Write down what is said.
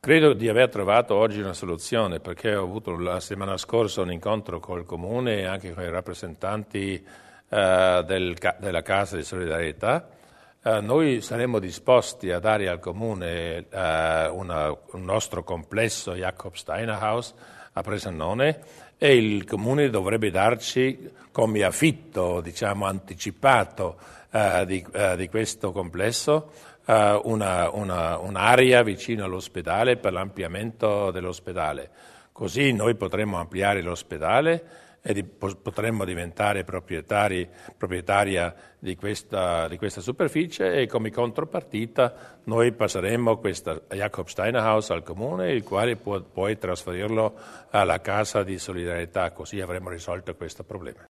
Credo di aver trovato oggi una soluzione, perché ho avuto la settimana scorsa un incontro col Comune e anche con i rappresentanti della Casa di Solidarietà. Noi saremmo disposti a dare al Comune un nostro complesso Jakob Steiner Haus a Presannone, e il Comune dovrebbe darci come affitto, diciamo, anticipato di questo complesso un'area vicino all'ospedale per l'ampliamento dell'ospedale. Così noi potremmo ampliare l'ospedale e potremmo diventare proprietaria di questa superficie, e come contropartita noi passeremo questo Jakob Steiner Haus al Comune, il quale può poi trasferirlo alla Casa di Solidarietà, così avremo risolto questo problema.